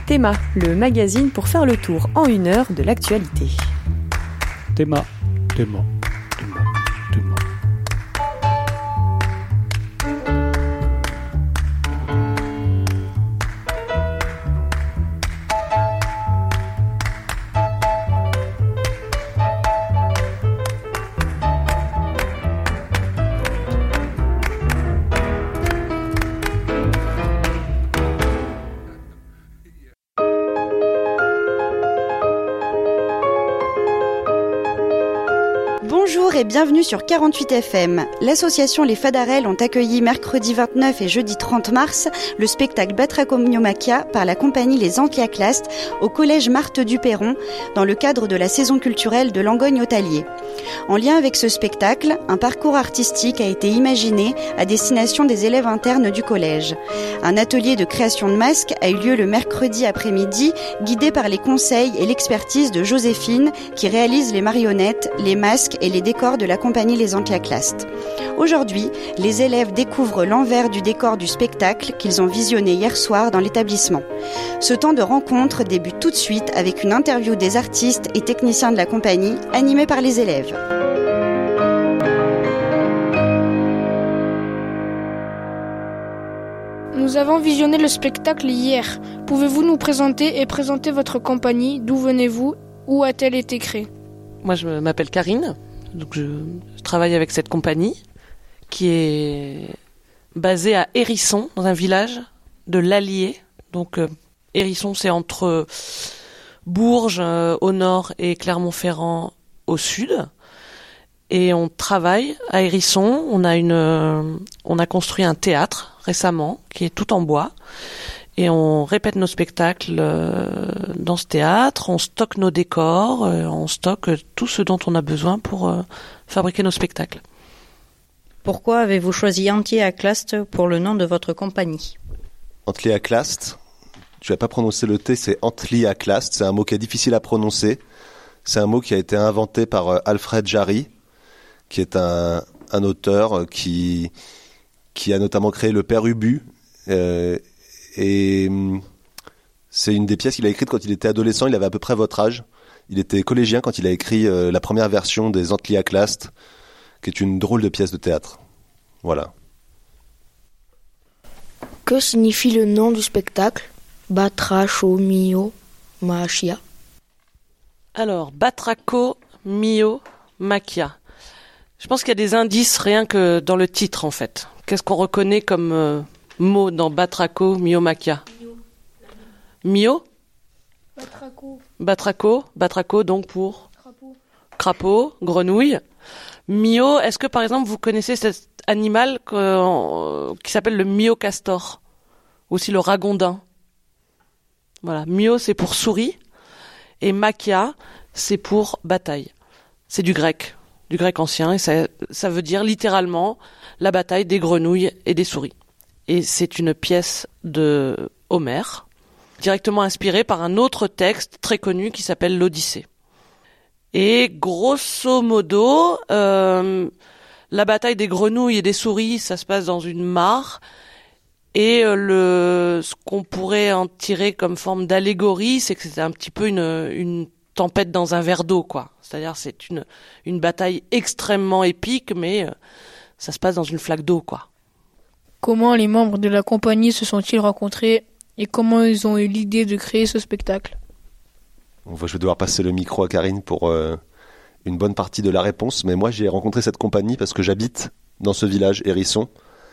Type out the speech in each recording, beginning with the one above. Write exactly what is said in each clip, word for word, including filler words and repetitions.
Théma, le magazine pour faire le tour en une heure de l'actualité. Théma, Théma, Théma, Théma. Bonjour et bienvenue sur quarante-huit F M. L'association Les Fadarelles ont accueilli mercredi vingt-neuf et jeudi trente mars le spectacle Batracomiomaquia par la compagnie Les Antiaclastes au collège Marthe du Perron dans le cadre de la saison culturelle de Langogne-au-Tallier. En lien avec ce spectacle, un parcours artistique a été imaginé à destination des élèves internes du collège. Un atelier de création de masques a eu lieu le mercredi après-midi, guidé par les conseils et l'expertise de Joséphine qui réalise les marionnettes, les masques et les décors de la compagnie Les Antiaclastes. Aujourd'hui, les élèves découvrent l'envers du décor du spectacle qu'ils ont visionné hier soir dans l'établissement. Ce temps de rencontre débute tout de suite avec une interview des artistes et techniciens de la compagnie, animée par les élèves. Nous avons visionné le spectacle hier. Pouvez-vous nous présenter et présenter votre compagnie? D'où venez-vous? Où a-t-elle été créée? Moi, je m'appelle Karine. Donc, je, je travaille avec cette compagnie qui est basée à Hérisson, dans un village de l'Allier. Donc, euh, Hérisson, c'est entre Bourges euh, au nord et Clermont-Ferrand au sud. Et on travaille à Hérisson. On a une, euh, on a construit un théâtre récemment qui est tout en bois. Et on répète nos spectacles euh, dans ce théâtre, on stocke nos décors, euh, on stocke tout ce dont on a besoin pour euh, fabriquer nos spectacles. Pourquoi avez-vous choisi Antiaclastes pour le nom de votre compagnie? Antiaclastes, je vais pas prononcer le T, c'est Antiaclastes, c'est un mot qui est difficile à prononcer. C'est un mot qui a été inventé par euh, Alfred Jarry, qui est un, un auteur qui, qui a notamment créé le Père Ubu, euh, et c'est une des pièces qu'il a écrites quand il était adolescent. Il avait à peu près votre âge. Il était collégien quand il a écrit euh, la première version des Antiaclastes, qui est une drôle de pièce de théâtre. Voilà. Que signifie le nom du spectacle Batracomiomaquia? Alors, Batracomiomaquia. Je pense qu'il y a des indices rien que dans le titre, en fait. Qu'est-ce qu'on reconnaît comme euh, mot dans Batracomiomaquia? Mio? Batraco. Batraco. Batraco, donc pour? Crapaud. Crapaud, grenouille. Mio, est-ce que par exemple vous connaissez cet animal que, qui s'appelle le myocastor? Aussi le ragondin. Voilà. Mio, c'est pour souris. Et maquia, c'est pour bataille. C'est du grec. Du grec ancien. Et ça, ça veut dire littéralement la bataille des grenouilles et des souris. Et c'est une pièce de Homère, directement inspirée par un autre texte très connu qui s'appelle l'Odyssée. Et grosso modo, euh, la bataille des grenouilles et des souris, ça se passe dans une mare. Et euh, le, ce qu'on pourrait en tirer comme forme d'allégorie, c'est que c'est un petit peu une, une tempête dans un verre d'eau, quoi. C'est-à-dire c'est une, une bataille extrêmement épique, mais euh, ça se passe dans une flaque d'eau, quoi. Comment les membres de la compagnie se sont-ils rencontrés et comment ils ont eu l'idée de créer ce spectacle? Je vais devoir passer le micro à Karine pour euh, une bonne partie de la réponse, mais moi j'ai rencontré cette compagnie parce que j'habite dans ce village, Hérisson,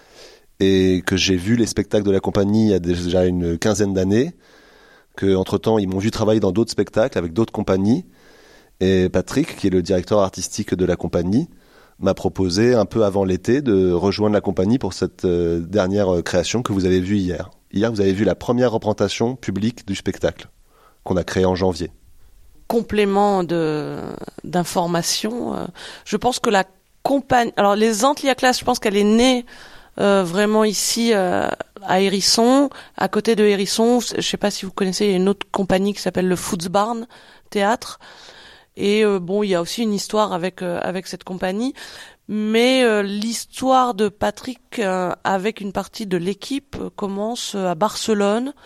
et que j'ai vu les spectacles de la compagnie il y a déjà une quinzaine d'années, qu'entre-temps ils m'ont vu travailler dans d'autres spectacles avec d'autres compagnies, et Patrick, qui est le directeur artistique de la compagnie, m'a proposé un peu avant l'été de rejoindre la compagnie pour cette euh, dernière euh, création que vous avez vue hier. Hier, vous avez vu la première représentation publique du spectacle qu'on a créé en janvier. Complément de, d'information, euh, je pense que la compagnie... Alors, les Antiaclastes, je pense qu'elle est née euh, vraiment ici euh, à Hérisson, à côté de Hérisson. Je ne sais pas si vous connaissez, il y a une autre compagnie qui s'appelle le Footsbarn Théâtre. Et euh, bon, il y a aussi une histoire avec euh, avec cette compagnie, mais euh, l'histoire de Patrick euh, avec une partie de l'équipe euh, commence à Barcelone.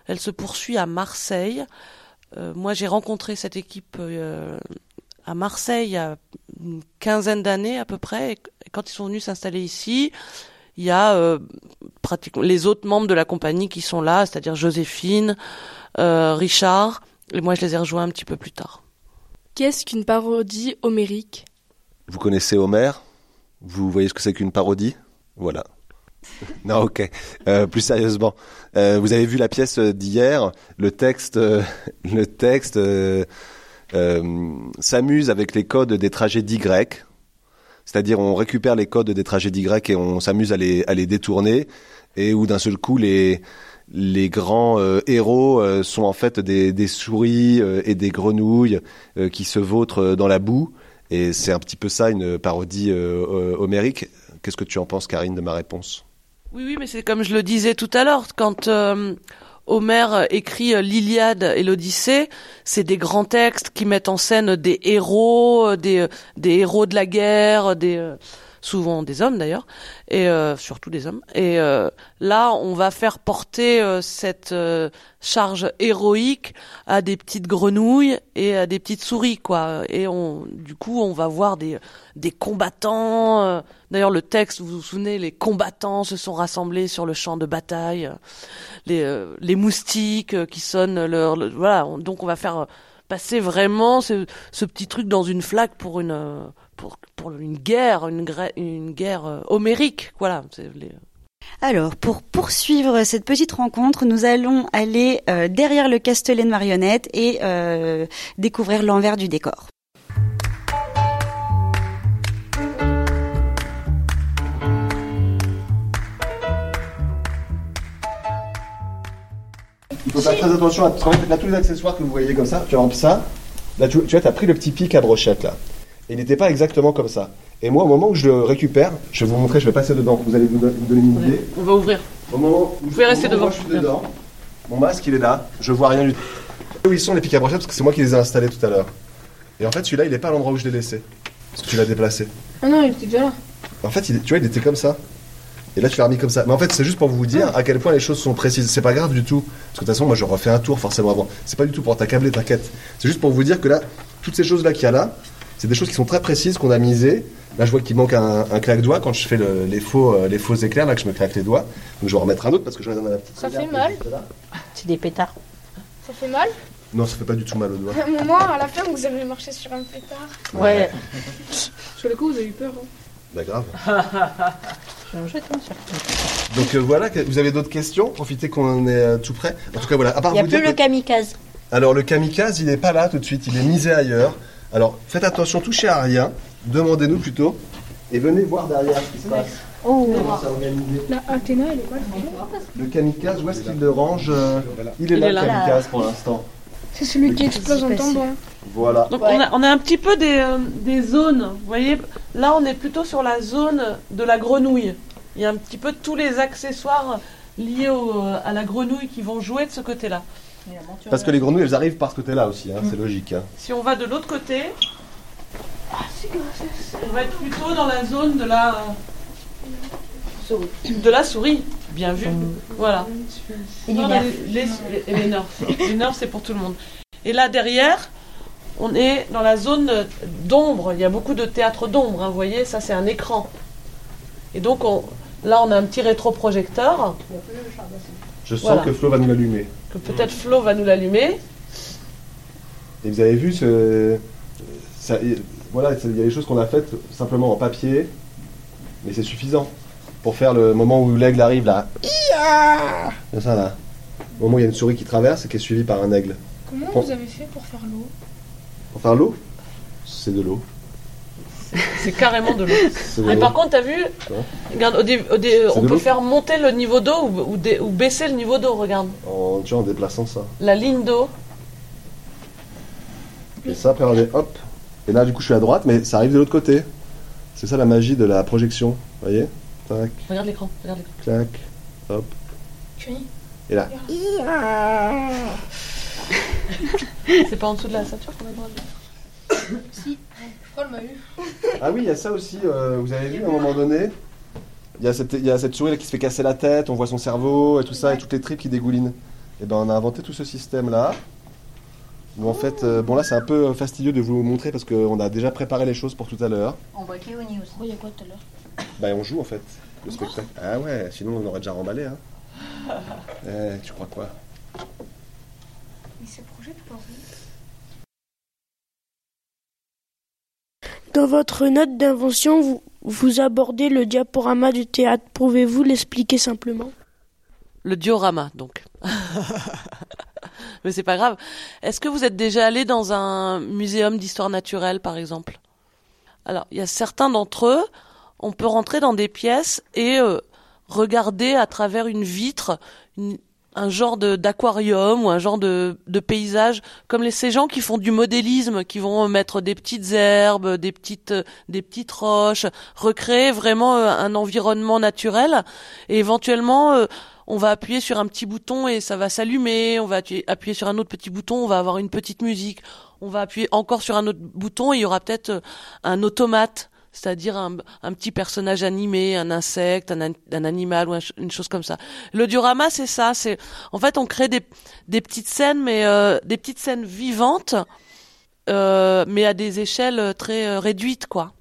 Elle se poursuit à Marseille. Euh, moi, j'ai rencontré cette équipe euh, à Marseille il y a une quinzaine d'années à peu près. Et quand ils sont venus s'installer ici, il y a euh, pratiquement les autres membres de la compagnie qui sont là, c'est-à-dire Joséphine, euh, Richard, et moi je les ai rejoints un petit peu plus tard. Qu'est-ce qu'une parodie homérique ? Vous connaissez Homère ? Vous voyez ce que c'est qu'une parodie ? Voilà. Non, ok. Euh, plus sérieusement, euh, vous avez vu la pièce d'hier. Le texte, euh, le texte euh, euh, s'amuse avec les codes des tragédies grecques. C'est-à-dire, on récupère les codes des tragédies grecques et on s'amuse à les, à les détourner. Et où d'un seul coup, les les grands euh, héros euh, sont en fait des, des souris euh, et des grenouilles euh, qui se vautrent dans la boue. Et c'est un petit peu ça, une parodie euh, euh, homérique. Qu'est-ce que tu en penses, Karine, de ma réponse ? Oui, oui, mais c'est comme je le disais tout à l'heure, quand euh, Homère écrit euh, l'Iliade et l'Odyssée, c'est des grands textes qui mettent en scène des héros, des, euh, des héros de la guerre, des euh, souvent des hommes d'ailleurs, et euh, surtout des hommes. Et euh, là, on va faire porter euh, cette euh, charge héroïque à des petites grenouilles et à des petites souris, quoi. Et on, du coup, on va voir des des combattants. Euh, d'ailleurs, le texte, vous vous souvenez, les combattants se sont rassemblés sur le champ de bataille. Les euh, les moustiques euh, qui sonnent leur, le, voilà. On, donc, on va faire passer vraiment ce, ce petit truc dans une flaque pour une euh, pour pour une guerre, une, une guerre euh, homérique, voilà. C'est les... Alors, pour poursuivre cette petite rencontre, nous allons aller euh, derrière le castelet de marionnettes et euh, découvrir l'envers du décor. Il faut faire très attention à parce là, tous les accessoires que vous voyez comme ça, tu remplis ça. Là, tu, tu vois, tu as pris le petit pic à brochette là. Et il n'était pas exactement comme ça. Et moi, au moment où je le récupère, je vais vous montrer, je vais passer dedans. Vous allez vous donner une idée. On va ouvrir. Au moment où vous pouvez rester devant. Moi, je suis dedans. Mon masque, il est là. Je vois rien du tout. Où ils sont les pics à brochette parce que c'est moi qui les ai installés tout à l'heure. Et en fait, celui-là, il n'est pas à l'endroit où je l'ai laissé. Parce que tu l'as déplacé. Ah non, il était déjà là. En fait, il, tu vois, il était comme ça. Et là, tu l'as remis comme ça. Mais en fait, c'est juste pour vous dire à quel point les choses sont précises. C'est pas grave du tout. Parce que de toute façon, moi, je refais un tour forcément avant. C'est pas du tout pour t'accabler, t'inquiète. C'est juste pour vous dire que là, toutes ces choses-là qu'il y a là, c'est des choses qui sont très précises, qu'on a misées. Là, je vois qu'il manque un, un claque-doigt quand je fais le, les, faux, euh, les faux éclairs, là, que je me claque les doigts. Donc, je vais en remettre un autre parce que je vais dans la petite. Ça fait mal. C'est des pétards. Ça fait mal. Non, ça fait pas du tout mal au doigt. À un moment, à la fin, vous avez marché sur un pétard. Ouais. Sur le coup, vous avez eu peur. Hein. Bah, grave. Je jette un sur. Donc, euh, voilà, vous avez d'autres questions ? Profitez qu'on est euh, tout prêt. En tout cas, voilà. À part Il n'y a vous plus dire le que- kamikaze. Alors, le kamikaze, il n'est pas là tout de suite. Il est misé ailleurs. Alors, faites attention, touchez à rien. Demandez-nous plutôt. Et venez voir derrière ce qui se passe. Oh. Comment c'est organisé. La Athéna, elle est pas là. Le kamikaze, où est-ce qu'il le range euh, Il est Il là, est le là. kamikaze, pour l'instant. C'est celui qui explose en tombant. Voilà. Donc Ouais. on, a, on a un petit peu des, euh, des zones. Vous voyez, là on est plutôt sur la zone de la grenouille. Il y a un petit peu tous les accessoires liés au, à la grenouille qui vont jouer de ce côté-là. Parce que les grenouilles, elles arrivent par ce côté-là aussi, hein, c'est logique. Hein. Si on va de l'autre côté, on va être plutôt dans la zone de la de la souris. Bien vu. Voilà. Et du Non, nerf. les, les, et les nerfs. Les nerfs, c'est pour tout le monde. Et là derrière, on est dans la zone d'ombre. Il y a beaucoup de théâtre d'ombre. Hein, vous voyez, ça c'est un écran. Et donc on, là, on a un petit rétroprojecteur Je sens Voilà. que Flo va nous l'allumer. que peut-être Flo va nous l'allumer. Et vous avez vu, ce... ça, voilà, il y a des choses qu'on a faites simplement en papier, mais c'est suffisant pour faire le moment où l'aigle arrive là. C'est ça là. Au moment où il y a une souris qui traverse et qui est suivie par un aigle. Comment Bon. vous avez fait pour faire l'eau ? Pour faire l'eau, c'est de l'eau. C'est carrément de l'eau. C'est de Mais l'eau. par contre, t'as vu, regarde, au dé- au dé- on de peut l'eau faire monter le niveau d'eau ou, ou dé- ou baisser le niveau d'eau. Regarde, En, tu vois, en déplaçant ça. la ligne d'eau. Et ça, après, regardez, hop. Et là, du coup, je suis à droite, mais ça arrive de l'autre côté. C'est ça la magie de la projection. Vous voyez ? Tac, Regarde l'écran. Regarde l'écran. clac, hop. Cueilli. Et là. C'est pas en dessous de la ceinture qu'on a le droit de- Si. Je crois qu'elle m'a eu. Ah oui, il y a ça aussi. euh, vous avez vu à un moment donné, il y a cette, il y a cette souris là qui se fait casser la tête, on voit son cerveau et tout ça, et toutes les tripes qui dégoulinent. Et ben, on a inventé tout ce système-là. Où en fait, euh, bon là c'est un peu fastidieux de vous montrer parce qu'on a déjà préparé les choses pour tout à l'heure. On voit Kéoni aussi. Il y a quoi tout à l'heure? Bah on joue en fait, le spectacle. Ah ouais, sinon on aurait déjà remballé. Hein. Eh, tu crois quoi? Il se projette ou pas? Dans votre note d'invention, vous, vous abordez le diaporama du théâtre. Pouvez-vous l'expliquer simplement? Le diorama, donc. Mais c'est pas grave. Est-ce que vous êtes déjà allé dans un muséum d'histoire naturelle, par exemple? Alors, il y a certains d'entre eux, on peut rentrer dans des pièces et euh, regarder à travers une vitre une, un genre de, d'aquarium ou un genre de, de paysage, comme les, ces gens qui font du modélisme, qui vont mettre des petites herbes, des petites, des petites roches, recréer vraiment euh, un environnement naturel et éventuellement... Euh, on va appuyer sur un petit bouton et ça va s'allumer, on va appuyer sur un autre petit bouton, on va avoir une petite musique, on va appuyer encore sur un autre bouton et il y aura peut-être un automate, c'est-à-dire un, un petit personnage animé, un insecte, un, un animal ou un, une chose comme ça. Le diorama, c'est ça, c'est en fait on crée des, des petites scènes, mais euh, des petites scènes vivantes, euh, mais à des échelles très euh, réduites, quoi.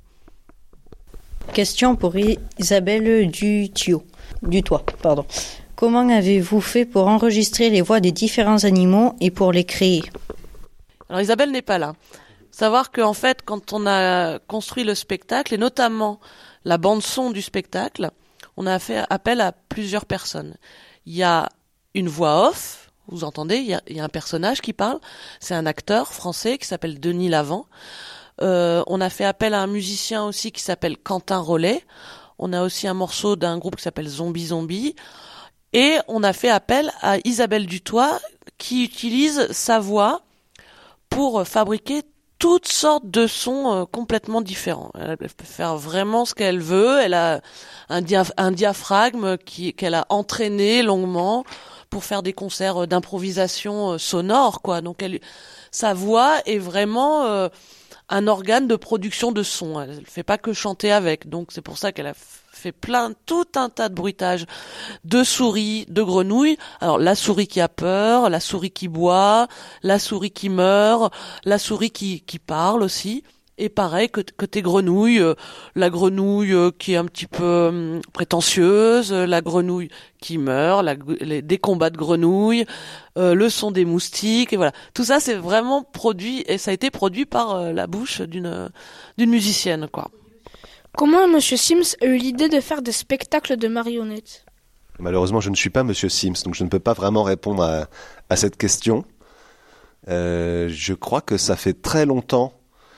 Question pour Isabelle Dutio. Dutoit, pardon. Comment avez-vous fait pour enregistrer les voix des différents animaux et pour les créer? Alors Isabelle n'est pas là. Savoir qu'en fait, quand on a construit le spectacle, et notamment la bande-son du spectacle, on a fait appel à plusieurs personnes. Il y a une voix off, vous entendez, il y a, il y a un personnage qui parle, c'est un acteur français qui s'appelle Denis Lavant. Euh, on a fait appel à un musicien aussi qui s'appelle Quentin Rollet. On a aussi un morceau d'un groupe qui s'appelle Zombie Zombie. Et on a fait appel à Isabelle Dutoit qui utilise sa voix pour fabriquer toutes sortes de sons euh, complètement différents. Elle peut faire vraiment ce qu'elle veut. Elle a un, dia- un diaphragme qui, qu'elle a entraîné longuement pour faire des concerts d'improvisation euh, sonore, quoi. Donc elle, sa voix est vraiment euh, un organe de production de son. Elle ne fait pas que chanter avec. Donc c'est pour ça qu'elle a fait plein, tout un tas de bruitages de souris, de grenouilles. Alors la souris qui a peur, la souris qui boit, la souris qui meurt, la souris qui, qui parle aussi. Et pareil, côté grenouille, euh, la grenouille euh, qui est un petit peu euh, prétentieuse, la grenouille qui meurt, la, les, des combats de grenouilles, euh, le son des moustiques, et voilà. Tout ça, c'est vraiment produit, et ça a été produit par euh, la bouche d'une, d'une musicienne, quoi. Comment Monsieur Sims a eu l'idée de faire des spectacles de marionnettes? Malheureusement, je ne suis pas Monsieur Sims, donc je ne peux pas vraiment répondre à, à cette question. Euh, je crois que ça fait très longtemps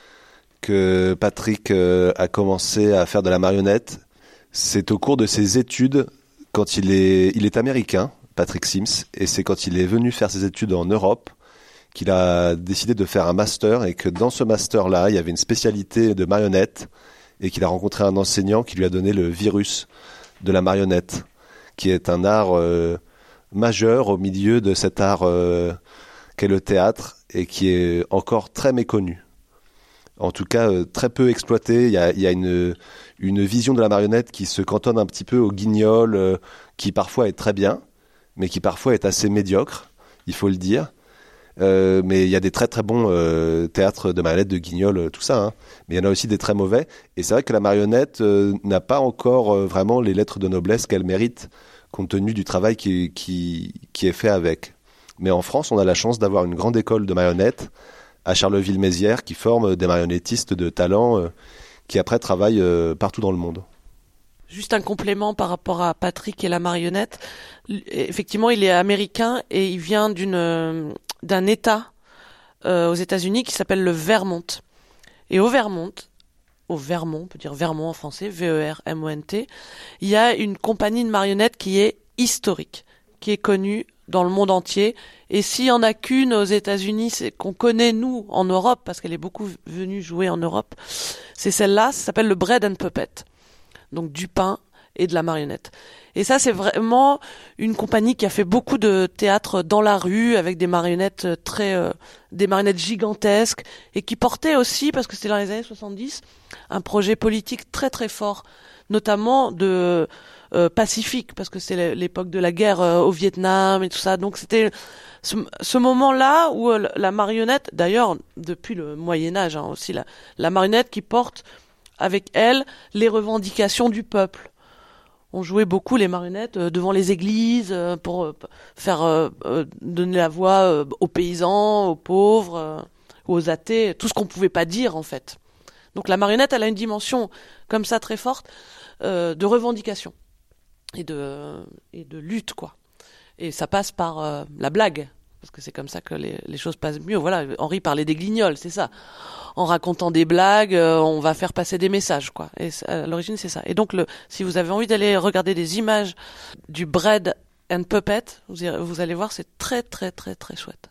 que Patrick euh, a commencé à faire de la marionnette. C'est au cours de ses études, quand il est, il est américain, Patrick Sims, et c'est quand il est venu faire ses études en Europe qu'il a décidé de faire un master, et que dans ce master-là, il y avait une spécialité de marionnette, et qu'il a rencontré un enseignant qui lui a donné le virus de la marionnette, qui est un art euh, majeur au milieu de cet art euh, qu'est le théâtre, et qui est encore très méconnu. En tout cas, euh, très peu exploité. Il y a, il y a une, une vision de la marionnette qui se cantonne un petit peu au guignol, euh, qui parfois est très bien, mais qui parfois est assez médiocre, il faut le dire. Euh, mais il y a des très très bons euh, théâtres de marionnettes, de guignol, euh, tout ça, hein. Mais il y en a aussi des très mauvais. Et c'est vrai que la marionnette euh, n'a pas encore euh, vraiment les lettres de noblesse qu'elle mérite, compte tenu du travail qui, qui, qui est fait avec. Mais en France, on a la chance d'avoir une grande école de marionnettes à Charleville-Mézières qui forme des marionnettistes de talent euh, qui après travaillent euh, partout dans le monde. Juste un complément par rapport à Patrick et la marionnette. Effectivement, il est américain et il vient d'une d'un État euh, aux États-Unis qui s'appelle le Vermont. Et au Vermont, au Vermont, on peut dire Vermont en français, V E R M O N T, il y a une compagnie de marionnettes qui est historique, qui est connue dans le monde entier. Et s'il y en a qu'une aux États-Unis, c'est qu'on connaît nous en Europe, parce qu'elle est beaucoup venue jouer en Europe, c'est celle-là, ça s'appelle le Bread and Puppet. Donc du pain et de la marionnette. Et ça, c'est vraiment une compagnie qui a fait beaucoup de théâtre dans la rue, avec des marionnettes très, euh, des marionnettes gigantesques, et qui portait aussi, parce que c'était dans les années soixante-dix, un projet politique très très fort, notamment de euh, pacifique, parce que c'est l'époque de la guerre euh, au Vietnam et tout ça. Donc c'était ce, ce moment-là où euh, la marionnette, d'ailleurs depuis le Moyen-Âge hein, aussi, la, la marionnette qui porte avec elle les revendications du peuple. On jouait beaucoup les marionnettes euh, devant les églises euh, pour euh, faire euh, euh, donner la voix euh, aux paysans, aux pauvres, euh, aux athées, tout ce qu'on pouvait pas dire en fait. Donc la marionnette, elle a une dimension comme ça très forte euh, de revendication et de et de lutte quoi. Et ça passe par euh, la blague parce que c'est comme ça que les, les choses passent mieux. Voilà, Henri parlait des guignols, c'est ça. En racontant des blagues, euh, on va faire passer des messages, quoi. Et à l'origine, c'est ça. Et donc, le, si vous avez envie d'aller regarder des images du Bread and Puppet, vous, irez, vous allez voir, c'est très, très, très, très chouette.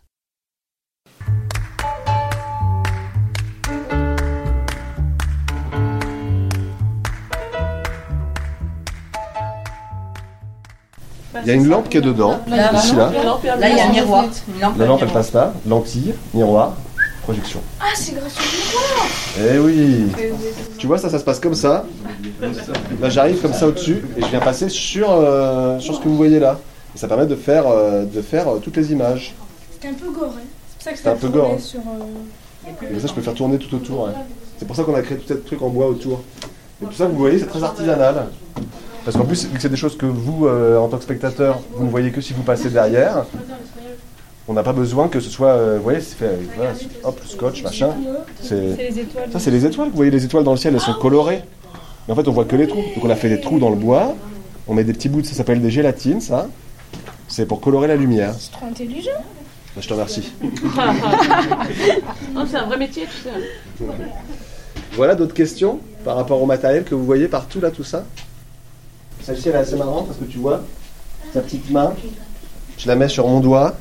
Il y a une lampe qui est dedans, Là, ici, là. Là, il y a un miroir. Une lampe La lampe, elle miroir. passe là. Lentille, miroir, projection. Ah, c'est grâce au miroir. Eh oui. Tu vois, ça, ça se passe comme ça. Là, j'arrive comme ça au-dessus et je viens passer sur, euh, sur ce que vous voyez là. Et ça permet de faire, euh, de faire euh, toutes les images. C'était un peu gore, hein. C'est pour ça que C'était un peu gore, hein. sur... Euh... Et ça, je peux faire tourner tout autour. Ouais. C'est pour ça qu'on a créé tout ce truc en bois autour. Et tout ça, vous voyez, c'est très artisanal. Parce qu'en plus, vu que c'est des choses que vous, euh, en tant que spectateur, vous ne voyez que si vous passez derrière, on n'a pas besoin que ce soit, euh, vous voyez, c'est fait avec, voilà, hop, le scotch, machin. C'est... C'est les étoiles. Ça, c'est les étoiles. Vous voyez les étoiles dans le ciel, elles sont colorées. Mais en fait, on voit que les trous. Donc on a fait des trous dans le bois. On met des petits bouts, de, ça s'appelle des gélatines, ça. C'est pour colorer la lumière. C'est trop intelligent. Bah, je te remercie. Non, c'est un vrai métier, tu sais. Voilà d'autres questions par rapport au matériel que vous voyez partout là, tout ça. Celle-ci, elle est assez marrante parce que tu vois, sa petite main, je la mets sur mon doigt,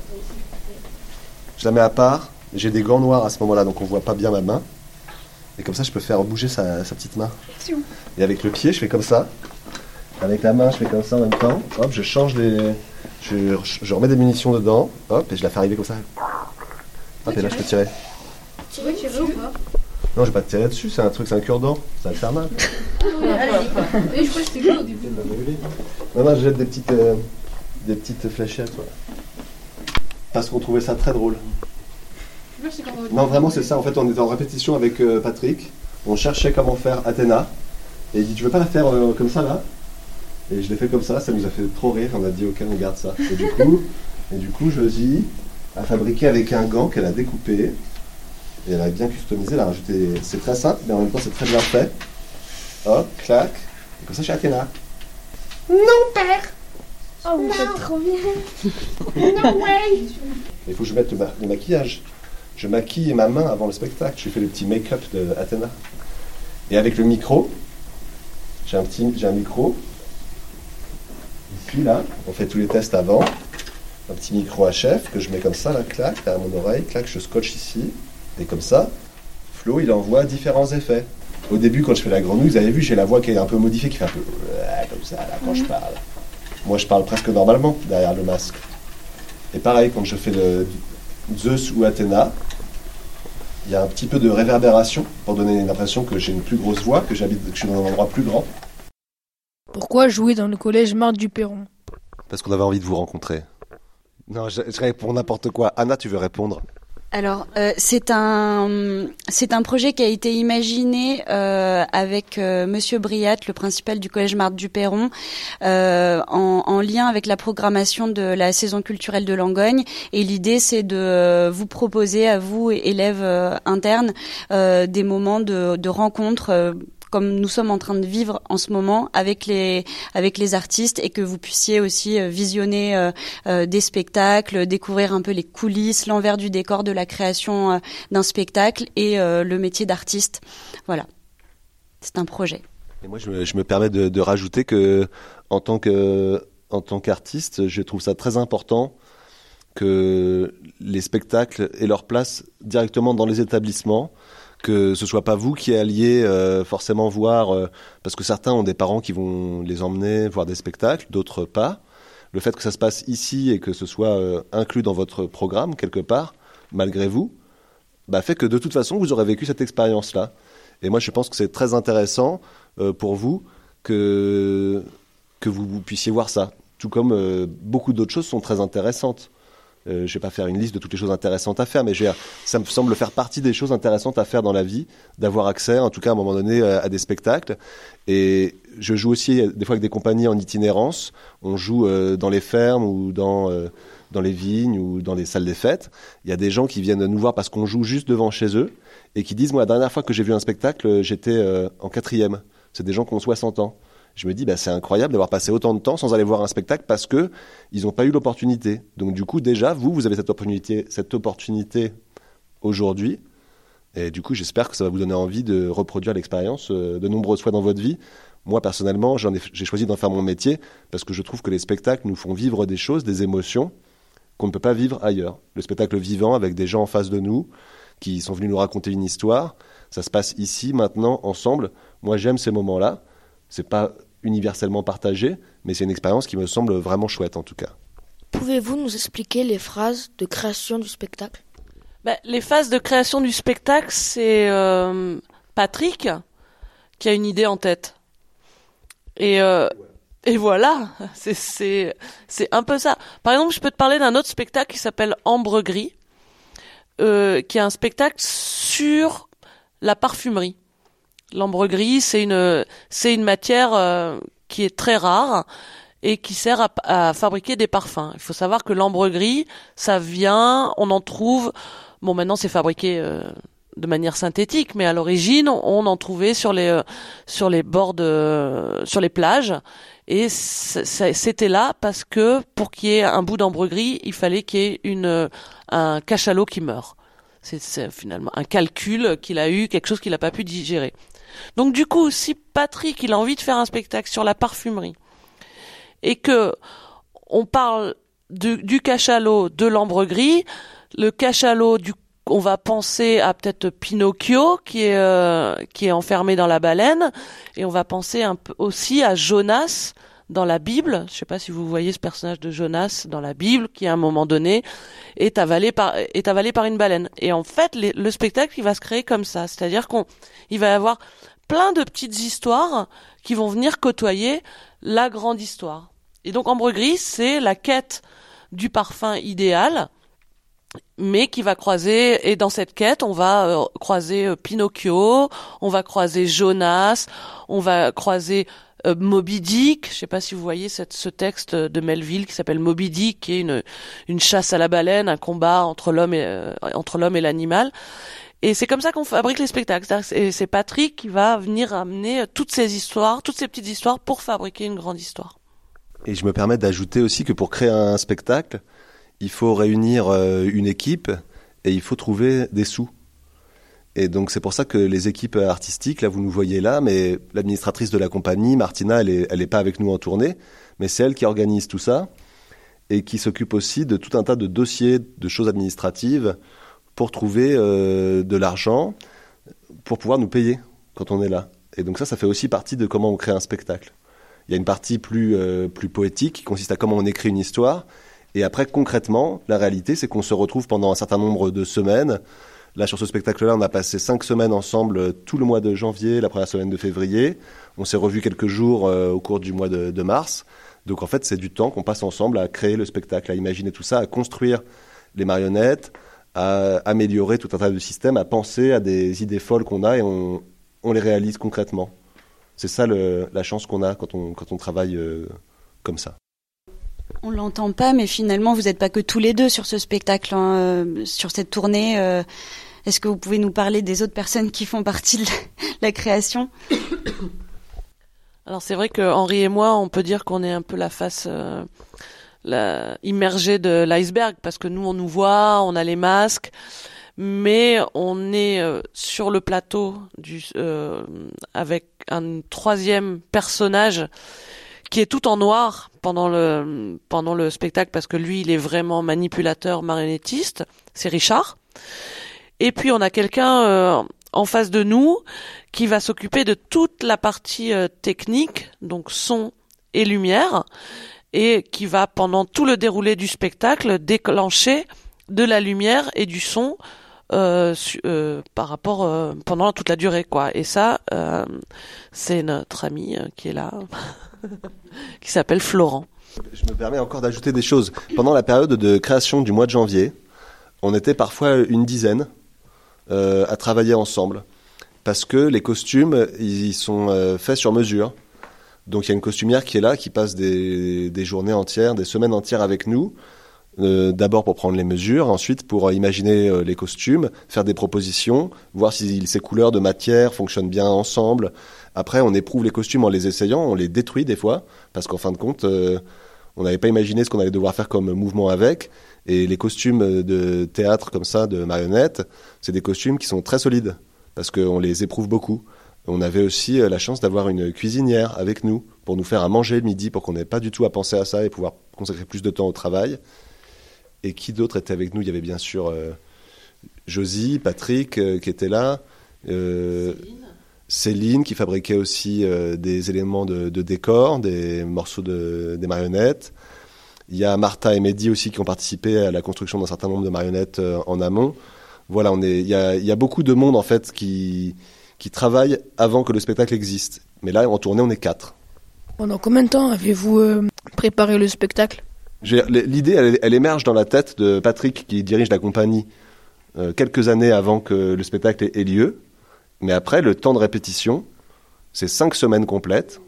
je la mets à part. J'ai des gants noirs à ce moment-là, donc on voit pas bien ma main. Et comme ça, je peux faire bouger sa, sa petite main. Et avec le pied, je fais comme ça. Avec la main, je fais comme ça en même temps. Hop, je change des... Je, je remets des munitions dedans. Hop, et je la fais arriver comme ça. Hop, et là, je peux tirer. Tu veux tirer ou pas? Non, je vais pas te tirer dessus, c'est un truc, c'est un cure-dent. Ça va te faire mal. Mais je crois que c'était cool au début. Non, non, je jette des petites, euh, des petites fléchettes. Ouais. Parce qu'on trouvait ça très drôle. Non, vraiment, c'est ça. En fait, on était en répétition avec euh, Patrick. On cherchait comment faire Athéna. Et il dit, tu veux pas la faire euh, comme ça, là? Et je l'ai fait comme ça. Ça nous a fait trop rire. On a dit, ok, on garde ça. Et du coup, et du coup Josie a fabriqué avec un gant qu'elle a découpé. Et elle a bien customisé. Elle a rajouté... C'est très simple, mais en même temps, c'est très bien fait. Hop, clac. Et comme ça, chez Athéna. Non, père. Oh, vous faites trop bien. No way. Il faut que je mette le, ma- le maquillage. Je maquille ma main avant le spectacle. Je fais le petit make-up de Athéna. Et avec le micro, j'ai un petit, j'ai un micro. Ici, là, on fait tous les tests avant. Un petit micro H F que je mets comme ça, là, clac, derrière mon oreille, clac, je scotche ici. Et comme ça, Flo, il envoie différents effets. Au début, quand je fais la grenouille, vous avez vu, j'ai la voix qui est un peu modifiée, qui fait un peu comme ça, là, quand je parle. Moi, je parle presque normalement derrière le masque. Et pareil, quand je fais le Zeus ou Athéna, il y a un petit peu de réverbération pour donner l'impression que j'ai une plus grosse voix, que j'habite, que je suis dans un endroit plus grand. Pourquoi jouer dans le collège Marthe du Perron? Parce qu'on avait envie de vous rencontrer. Non, je, je réponds n'importe quoi. Anna, tu veux répondre? Alors, euh, c'est un c'est un projet qui a été imaginé euh, avec euh, Monsieur Briat, le principal du collège Marthe du Perron, euh, en, en lien avec la programmation de la saison culturelle de Langogne. Et l'idée, c'est de euh, vous proposer à vous, élèves euh, internes, euh, des moments de, de rencontres. Euh, comme nous sommes en train de vivre en ce moment avec les avec les artistes, et que vous puissiez aussi visionner euh, euh, des spectacles, découvrir un peu les coulisses, l'envers du décor de la création euh, d'un spectacle et euh, le métier d'artiste. Voilà, c'est un projet. Et moi, je me, je me permets de, de rajouter que, en tant que en tant qu'artiste, je trouve ça très important que les spectacles aient leur place directement dans les établissements. Que ce soit pas vous qui alliez euh, forcément voir, euh, parce que certains ont des parents qui vont les emmener voir des spectacles, d'autres pas. Le fait que ça se passe ici et que ce soit euh, inclus dans votre programme quelque part, malgré vous, bah, fait que de toute façon vous aurez vécu cette expérience-là. Et moi je pense que c'est très intéressant euh, pour vous que que vous, vous puissiez voir ça. Tout comme euh, beaucoup d'autres choses sont très intéressantes. Euh, je vais pas faire une liste de toutes les choses intéressantes à faire, mais j'ai, ça me semble faire partie des choses intéressantes à faire dans la vie, d'avoir accès, en tout cas à un moment donné, à, à des spectacles. Et je joue aussi des fois avec des compagnies en itinérance. On joue euh, dans les fermes ou dans euh, dans les vignes ou dans les salles des fêtes. Il y a des gens qui viennent nous voir parce qu'on joue juste devant chez eux et qui disent, moi, la dernière fois que j'ai vu un spectacle, j'étais euh, en quatrième. C'est des gens qui ont soixante ans. Je me dis, bah, c'est incroyable d'avoir passé autant de temps sans aller voir un spectacle parce que ils n'ont pas eu l'opportunité. Donc du coup, déjà, vous, vous avez cette opportunité, cette opportunité aujourd'hui. Et du coup, j'espère que ça va vous donner envie de reproduire l'expérience euh, de nombreuses fois dans votre vie. Moi, personnellement, j'en ai, j'ai choisi d'en faire mon métier parce que je trouve que les spectacles nous font vivre des choses, des émotions qu'on ne peut pas vivre ailleurs. Le spectacle vivant avec des gens en face de nous qui sont venus nous raconter une histoire, ça se passe ici, maintenant, ensemble. Moi, j'aime ces moments-là. C'est pas universellement partagé, mais c'est une expérience qui me semble vraiment chouette en tout cas. Pouvez-vous nous expliquer les phases de création du spectacle ? Ben, les phases de création du spectacle, c'est euh, Patrick qui a une idée en tête. Et, euh, et voilà, c'est, c'est, c'est un peu ça. Par exemple, je peux te parler d'un autre spectacle qui s'appelle Ambre Gris, euh, qui est un spectacle sur la parfumerie. L'ambre gris, c'est une, c'est une matière euh, qui est très rare et qui sert à, à fabriquer des parfums. Il faut savoir que l'ambre gris, ça vient, on en trouve, bon maintenant c'est fabriqué euh, de manière synthétique, mais à l'origine, on en trouvait sur les, euh, sur les bords de, sur les plages. Et c'était là parce que pour qu'il y ait un bout d'ambre gris, il fallait qu'il y ait une, un cachalot qui meure. C'est, c'est finalement un calcul qu'il a eu, quelque chose qu'il n'a pas pu digérer. Donc du coup, si Patrick il a envie de faire un spectacle sur la parfumerie et que on parle de, du cachalot de l'ambre gris, le cachalot du on va penser à peut-être Pinocchio qui est euh, qui est enfermé dans la baleine et on va penser un peu aussi à Jonas dans la Bible. Je sais pas si vous voyez ce personnage de Jonas dans la Bible qui à un moment donné est avalé par est avalé par une baleine. Et en fait, les, le spectacle il va se créer comme ça, c'est-à-dire qu'on il va y avoir plein de petites histoires qui vont venir côtoyer la grande histoire. Et donc Ambre Gris, c'est la quête du parfum idéal, mais qui va croiser, et dans cette quête, on va euh, croiser euh, Pinocchio, on va croiser Jonas, on va croiser euh, Moby Dick. Je sais pas si vous voyez cette, ce texte de Melville qui s'appelle Moby Dick, qui est une, une chasse à la baleine, un combat entre l'homme et, euh, entre l'homme et l'animal. Et c'est comme ça qu'on fabrique les spectacles. C'est, c'est Patrick qui va venir amener toutes ces histoires, toutes ces petites histoires pour fabriquer une grande histoire. Et je me permets d'ajouter aussi que pour créer un spectacle, il faut réunir euh, une équipe et il faut trouver des sous. Et donc c'est pour ça que les équipes artistiques, là vous nous voyez là, mais l'administratrice de la compagnie, Martina, elle est, elle est pas avec nous en tournée, mais c'est elle qui organise tout ça et qui s'occupe aussi de tout un tas de dossiers, de choses administratives pour trouver euh, de l'argent pour pouvoir nous payer quand on est là. Et donc ça, ça fait aussi partie de comment on crée un spectacle. Il y a une partie plus, euh, plus poétique qui consiste à comment on écrit une histoire. Et après, concrètement, la réalité, c'est qu'on se retrouve pendant un certain nombre de semaines. Là, sur ce spectacle-là, on a passé cinq semaines ensemble tout le mois de janvier, la première semaine de février. On s'est revus quelques jours euh, au cours du mois de, de mars. Donc en fait, c'est du temps qu'on passe ensemble à créer le spectacle, à imaginer tout ça, à construire les marionnettes, à améliorer tout un tas de systèmes, à penser à des idées folles qu'on a et on, on les réalise concrètement. C'est ça le, la chance qu'on a quand on, quand on travaille euh, comme ça. On l'entend pas, mais finalement, vous n'êtes pas que tous les deux sur ce spectacle, hein, euh, sur cette tournée. Euh, est-ce que vous pouvez nous parler des autres personnes qui font partie de la, la création ? Alors c'est vrai que Henri et moi, on peut dire qu'on est un peu la face euh, la, immergée de l'iceberg, parce que nous, on nous voit, on a les masques, mais on est euh, sur le plateau du, euh, avec un troisième personnage qui est tout en noir pendant le pendant le spectacle, parce que lui, il est vraiment manipulateur, marionnettiste. C'est Richard. Et puis on a quelqu'un euh, en face de nous qui va s'occuper de toute la partie euh, technique, donc son et lumière, et qui va pendant tout le déroulé du spectacle déclencher de la lumière et du son euh, su, euh, par rapport euh, pendant toute la durée, quoi. Et ça, euh, c'est notre ami euh, qui est là. qui s'appelle Florent. Je me permets encore d'ajouter des choses. Pendant la période de création du mois de janvier, on était parfois une dizaine euh, à travailler ensemble. Parce que les costumes, ils sont euh, faits sur mesure. Donc il y a une costumière qui est là, qui passe des, des journées entières, des semaines entières avec nous. Euh, d'abord pour prendre les mesures, ensuite pour imaginer euh, les costumes, faire des propositions, voir si ces couleurs de matière fonctionnent bien ensemble. Après, on éprouve les costumes en les essayant, on les détruit des fois, parce qu'en fin de compte, euh, on n'avait pas imaginé ce qu'on allait devoir faire comme mouvement avec. Et les costumes de théâtre comme ça, de marionnettes, c'est des costumes qui sont très solides, parce qu'on les éprouve beaucoup. On avait aussi la chance d'avoir une cuisinière avec nous pour nous faire à manger le midi, pour qu'on n'ait pas du tout à penser à ça et pouvoir consacrer plus de temps au travail. Et qui d'autre était avec nous ? Il y avait bien sûr euh, Josie, Patrick euh, qui était là, euh, Céline. Céline qui fabriquait aussi euh, des éléments de, de décor, des morceaux de des marionnettes. Il y a Martha et Mehdi aussi qui ont participé à la construction d'un certain nombre de marionnettes euh, en amont. Voilà, on est, il y a, il y a beaucoup de monde en fait qui qui travaille avant que le spectacle existe. Mais là, en tournée, on est quatre. Pendant combien de temps avez-vous euh, préparé le spectacle ? J'ai, l'idée, elle, elle émerge dans la tête de Patrick, qui dirige la compagnie euh, quelques années avant que le spectacle ait, ait lieu. Mais après, le temps de répétition, c'est cinq semaines complètes.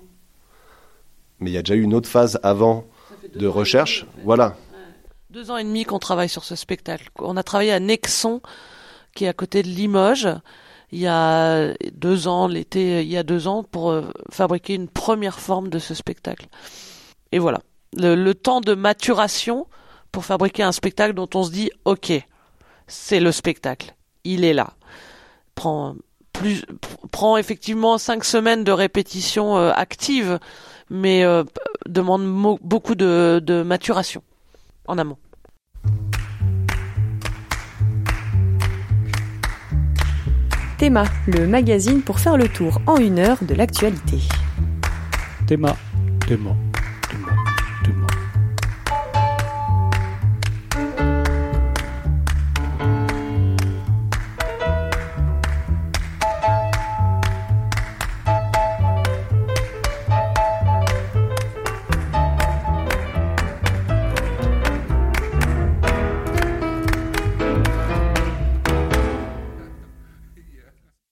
Mais il y a déjà eu une autre phase avant de recherche. En fait. Voilà. Ouais. Deux ans et demi qu'on travaille sur ce spectacle. On a travaillé à Nexon, qui est à côté de Limoges, il y a deux ans, l'été, il y a deux ans, pour euh, fabriquer une première forme de ce spectacle. Et voilà. Le, le temps de maturation pour fabriquer un spectacle dont on se dit « Ok, c'est le spectacle, il est là ». Prend plus, prend effectivement cinq semaines de répétition euh, active, mais euh, demande mo- beaucoup de, de maturation en amont. Théma, le magazine pour faire le tour en une heure de l'actualité. Théma, Théma.